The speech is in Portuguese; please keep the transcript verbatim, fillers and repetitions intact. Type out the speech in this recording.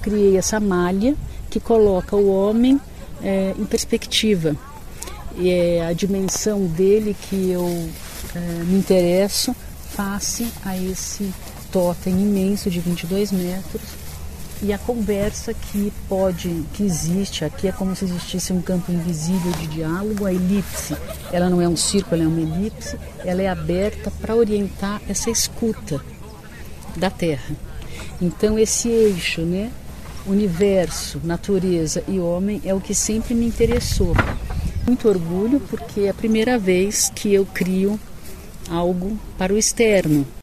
criei essa malha que coloca o homem é, em perspectiva. E é a dimensão dele que eu é, me interesso face a esse totem imenso de vinte e dois metros. E a conversa que pode, que existe aqui é como se existisse um campo invisível de diálogo. A elipse, ela não é um círculo, ela é uma elipse, ela é aberta para orientar essa escuta da Terra. Então esse eixo, né, universo, natureza e homem é o que sempre me interessou. Muito orgulho porque é a primeira vez que eu crio algo para o externo.